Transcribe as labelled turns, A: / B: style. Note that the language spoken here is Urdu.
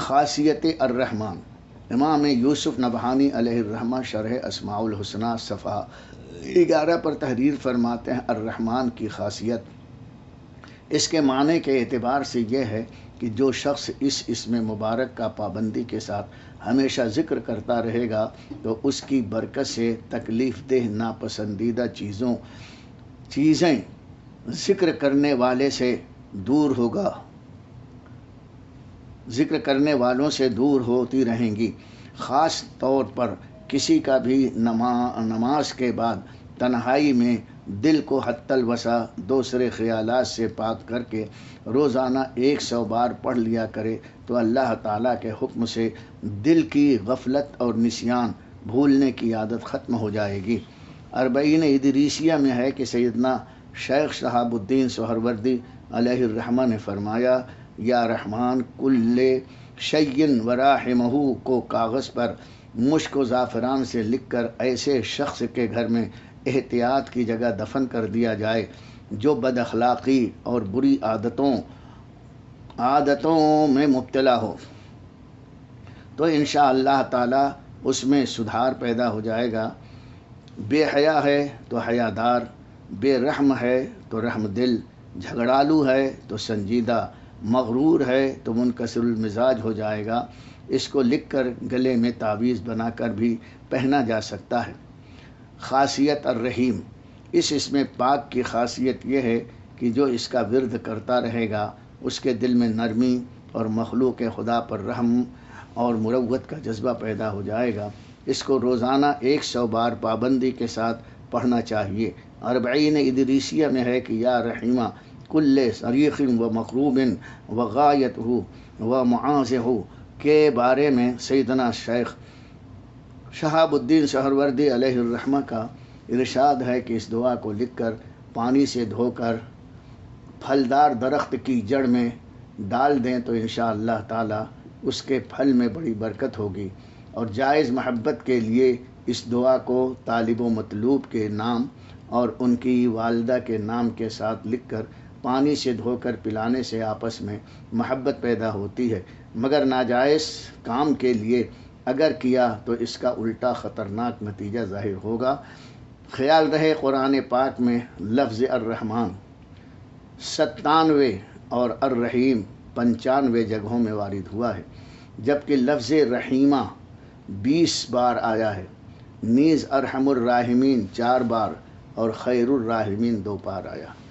A: خاصیت الرحمن، امام یوسف نبہانی علیہ الرحمہ شرح اسماء الحسنہ صفحہ 11 پر تحریر فرماتے ہیں الرحمن کی خاصیت اس کے معنی کے اعتبار سے یہ ہے کہ جو شخص اس اسم مبارک کا پابندی کے ساتھ ہمیشہ ذکر کرتا رہے گا تو اس کی برکت سے تکلیف دہ ناپسندیدہ چیزیں ذکر کرنے والے سے دور ہوگا، ذکر کرنے والوں سے دور ہوتی رہیں گی۔ خاص طور پر کسی کا بھی نماز کے بعد تنہائی میں دل کو حتی الوسع دوسرے خیالات سے پاک کر کے روزانہ 100 بار پڑھ لیا کرے تو اللہ تعالیٰ کے حکم سے دل کی غفلت اور نسیان بھولنے کی عادت ختم ہو جائے گی۔ اربعین ادریسیہ میں ہے کہ سیدنا شیخ شہاب الدین سہروردی علیہ الرحمہ نے فرمایا یا رحمان کل شیء وراحمہ کو کاغذ پر مشک و زعفران سے لکھ کر ایسے شخص کے گھر میں احتیاط کی جگہ دفن کر دیا جائے جو بد اخلاقی اور بری عادتوں میں مبتلا ہو تو انشاءاللہ تعالی اس میں سدھار پیدا ہو جائے گا۔ بے حیا ہے تو حیادار، بے رحم ہے تو رحم دل، جھگڑالو ہے تو سنجیدہ، مغرور ہے تو منکسر المزاج ہو جائے گا۔ اس کو لکھ کر گلے میں تعویذ بنا کر بھی پہنا جا سکتا ہے۔ خاصیت الرحیم، اس اسم پاک کی خاصیت یہ ہے کہ جو اس کا ورد کرتا رہے گا اس کے دل میں نرمی اور مخلوق خدا پر رحم اور مروت کا جذبہ پیدا ہو جائے گا۔ اس کو روزانہ 100 بار پابندی کے ساتھ پڑھنا چاہیے۔ اربعین ادریسیہ میں ہے کہ یا رحیمہ کل صریخ و مقروب و غایتہ و معاذہ کے بارے میں سیدنا شیخ شہاب الدین سہروردی علیہ الرحمہ کا ارشاد ہے کہ اس دعا کو لکھ کر پانی سے دھو کر پھلدار درخت کی جڑ میں ڈال دیں تو انشاءاللہ تعالی اس کے پھل میں بڑی برکت ہوگی۔ اور جائز محبت کے لیے اس دعا کو طالب و مطلوب کے نام اور ان کی والدہ کے نام کے ساتھ لکھ کر پانی سے دھو کر پلانے سے آپس میں محبت پیدا ہوتی ہے، مگر ناجائز کام کے لیے اگر کیا تو اس کا الٹا خطرناک نتیجہ ظاہر ہوگا۔ خیال رہے قرآن پاک میں لفظ الرحمن 97 اور الرحیم 95 جگہوں میں وارد ہوا ہے، جبکہ لفظ رحیمہ 20 بار آیا ہے، نیز ارحم الراحمین 4 بار اور خیر الراحمین 2 بار آیا۔